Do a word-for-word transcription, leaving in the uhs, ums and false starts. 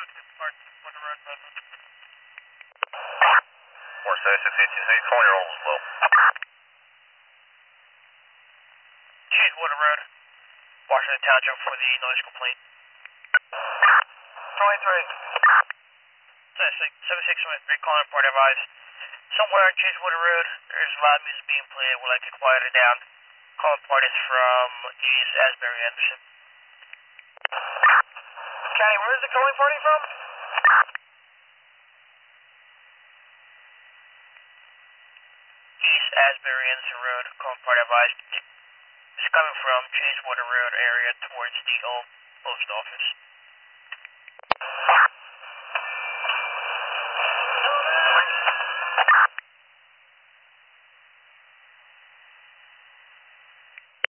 four seven six eight two six, calling your old low. Chasewater Road, Washington Township for the noise complaint. twenty-three. seven six one three, calling report advised. Somewhere on Chasewater Road, there's loud music being played. We'd like to quiet it down. Calling report is from East Asbury Anderson. County, where is the calling party from? East Asbury Anderson Road, calling report advised. It's coming from Chasewater Road area towards the old post office.